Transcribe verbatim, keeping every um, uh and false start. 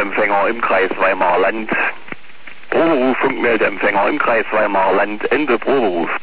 Funkmeldeempfänger im Kreis Weimarer Land. Proberuf, Funkmeldeempfänger im Kreis Weimarer Land, Ende Proberuf.